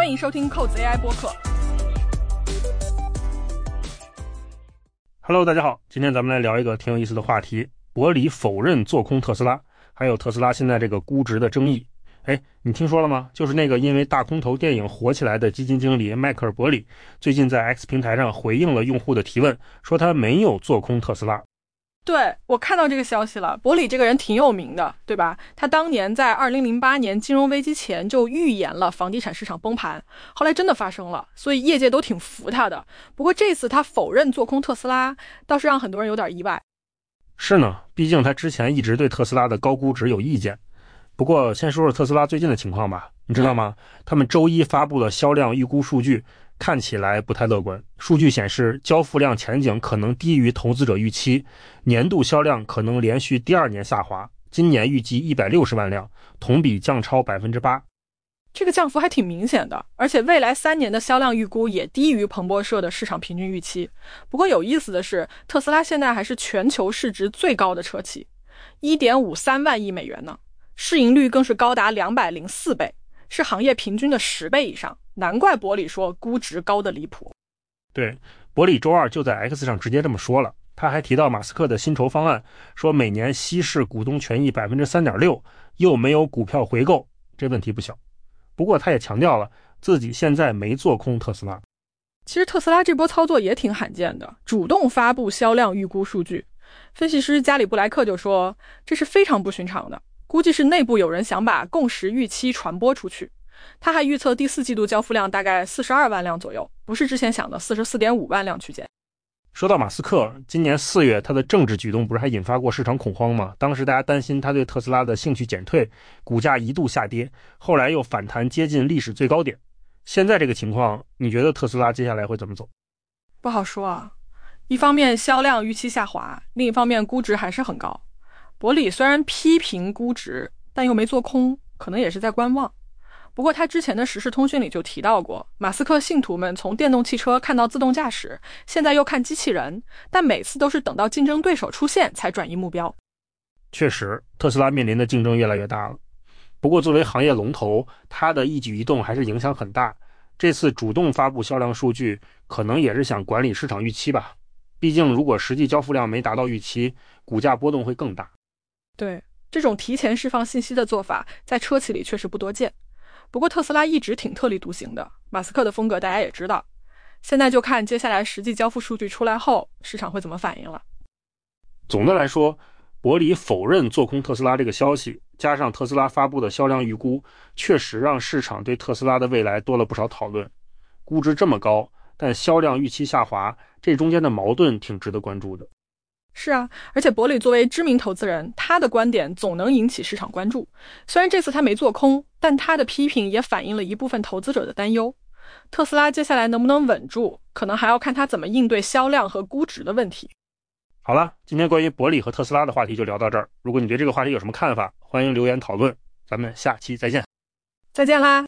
欢迎收听扣子 AI 播客。 Hello， 大家好，今天咱们来聊一个挺有意思的话题，伯里否认做空特斯拉，还有特斯拉现在这个估值的争议。你听说了吗？就是那个因为大空头电影火起来的基金经理迈克尔·伯里，最近在 X 平台上回应了用户的提问，说他没有做空特斯拉。 对，我看到这个消息了。伯里这个人挺有名的，对吧？他当年在2008年金融危机前就预言了房地产市场崩盘，后来真的发生了，所以业界都挺服他的。不过这次他否认做空特斯拉，倒是让很多人有点意外。 是呢，毕竟他之前一直对特斯拉的高估值有意见。不过先说说特斯拉最近的情况吧，你知道吗？他们周一发布了销量预估数据，看起来不太乐观。数据显示交付量前景可能低于投资者预期，年度销量可能连续第二年下滑，今年预计160万辆，同比降超 8%。 这个降幅还挺明显的，而且未来3年的销量预估也低于彭博社的市场平均预期。不过有意思的是，特斯拉现在还是全球市值最高的车企，1.53万亿美元呢，市盈率更是高达204倍，是行业平均的10倍以上，难怪伯里说估值高的离谱。 对，伯里周二就在 X 上直接这么说了。他还提到马斯克的薪酬方案，说每年稀释股东权益 3.6%， 又没有股票回购，这问题不小。不过他也强调了自己现在没做空特斯拉。 其实特斯拉这波操作也挺罕见的，主动发布销量预估数据。分析师加里布莱克就说，这是非常不寻常的，估计是内部有人想把共识预期传播出去。他还预测第4季度交付量大概42万辆左右，不是之前想的 44.5 万辆区间。 说到马斯克，今年4月他的政治举动不是还引发过市场恐慌吗？当时大家担心他对特斯拉的兴趣减退，股价一度下跌，后来又反弹接近历史最高点。现在这个情况，你觉得特斯拉接下来会怎么走？ 不好说啊，一方面销量预期下滑，另一方面估值还是很高。伯里虽然批评估值，但又没做空，可能也是在观望。不过他之前的时事通讯里就提到过，马斯克信徒们从电动汽车看到自动驾驶，现在又看机器人，但每次都是等到竞争对手出现才转移目标。 确实，特斯拉面临的竞争越来越大了。不过作为行业龙头，它的一举一动还是影响很大。这次主动发布销量数据，可能也是想管理市场预期吧。毕竟如果实际交付量没达到预期，股价波动会更大。 对，这种提前释放信息的做法，在车企里确实不多见。不过特斯拉一直挺特立独行的，马斯克的风格大家也知道。现在就看接下来实际交付数据出来后，市场会怎么反应了。 总的来说，伯里否认做空特斯拉这个消息，加上特斯拉发布的销量预估，确实让市场对特斯拉的未来多了不少讨论。估值这么高，但销量预期下滑，这中间的矛盾挺值得关注的。 是啊，而且伯里作为知名投资人，他的观点总能引起市场关注。虽然这次他没做空，但他的批评也反映了一部分投资者的担忧。特斯拉接下来能不能稳住，可能还要看他怎么应对销量和估值的问题。 好了，今天关于伯里和特斯拉的话题就聊到这儿。如果你对这个话题有什么看法，欢迎留言讨论。咱们下期再见。 再见啦。